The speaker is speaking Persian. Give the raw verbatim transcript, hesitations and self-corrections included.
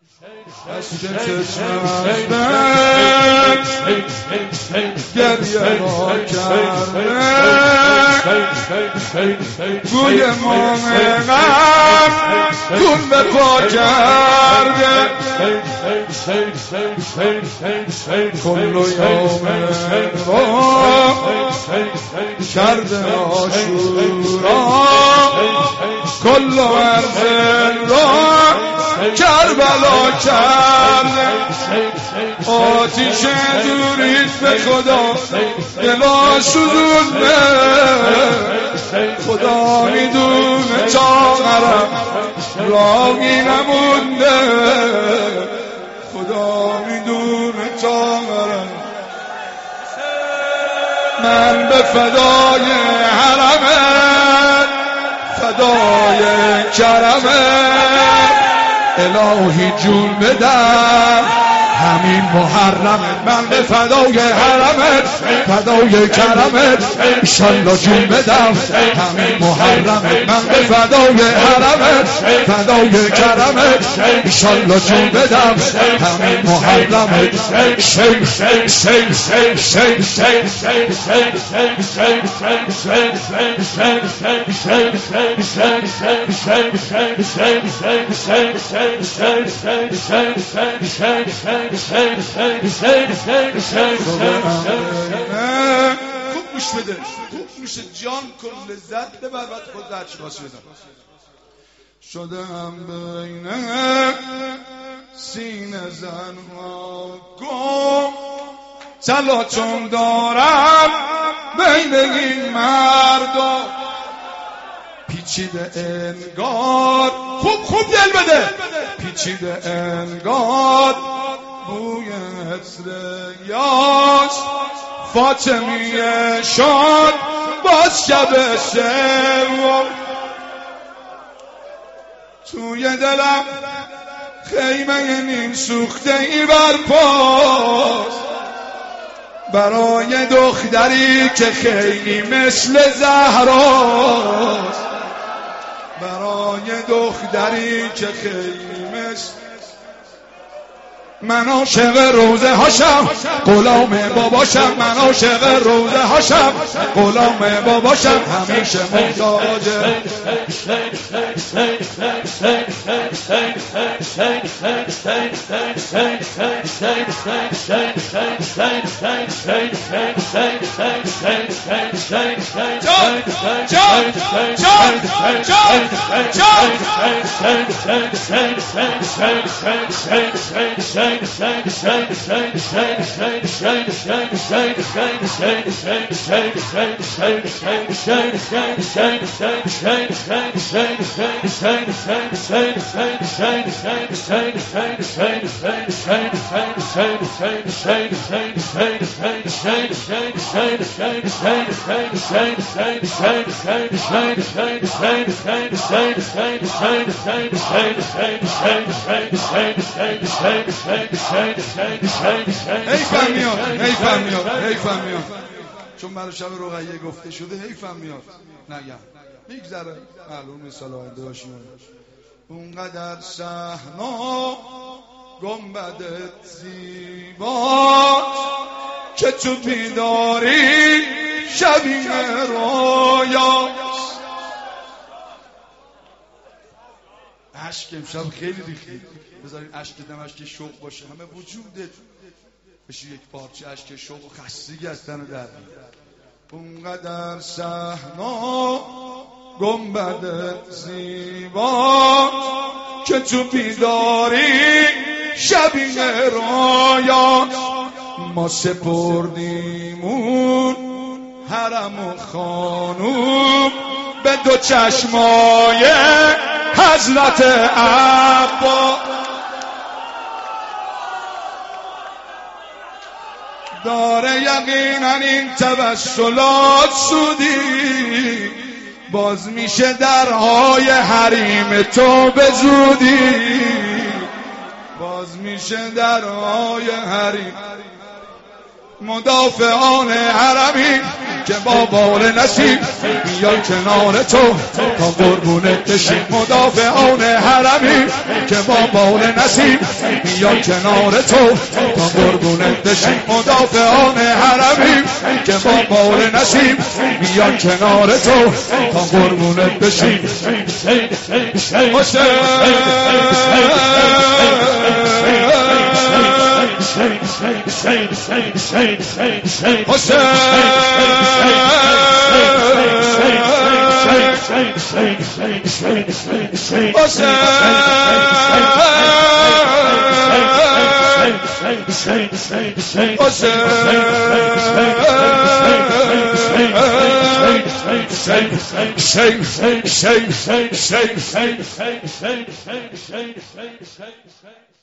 اشک چشمش گریه را کرده گوی مومنم کن به پا کرده کل یوم را کرده آشورا کل ارض را کربلا کرده آتیش دورید به خدا دلا سوزونده خدا میدونه چاقرم راهی نمونده خدا میدونه چاقرم من به فدای حرمت فدای کرمت الهی جون بدم همین محرم من به فدای حرمت فدای کرمت انشالله جون بدم همین محرم من به فدای حرمت فدای کرمت انشالله جون بدم همین محرم شی شی شی شی شی خوب گوش بده خوب گوش جان کن لذت ببر بعد خود درچ باش بدم شدم بین سینه زنها گم چلا چون دارم بین این مردم پیچیده انگار خوب خوب دل بده پیچیده انگار بوی عطر یاس فاطمیه شد باز شب سوم توی دلم خیمه نیم سوخته ای برپاست برای دختری که خیلی مثل زهراست برای دختری که خیلی مثل من عاشق روزه هاشم غلام باباشم من عاشق روزه هاشم غلام باباشم همیشه محتاجه جان جان جان جان حیفم میاد حیفم میاد حیفم میاد چون برای شب رقیه گفته شده حیفم میاد نگم میگذره معلوم سال آینده باشیم اونقدر صحنا گنبدت زیباست که تو بیداری شبیه رویاست عشق امشب خیلی ریختی بذارین عشق دم عشق شوق باشه همه وجودت بشه یک پارچه عشق شوق و خستگی از تن در اونقدر صحنا گنبدت زیبا که تو بیداری شبیه رویاست ما سپردیمون حرم و خانوم به دو چشمای حضرت عباس داره یقینا این توسلات سودی باز میشه درهای حریم تو به زودی باز میشه درهای حریم مدافعان حرمی که با بال نسیم میان کنار تو تا قربونت بشیم مدافعان حرمی که با بال نسیم میان کنار تو تا قربونت بشیم مدافعان حرمی که با بال نسیم میان کنار تو تا قربونت بشیم حسین Shame, shame, shame, shame, shame, shame, shame, shame, shame, shame, shame, shame.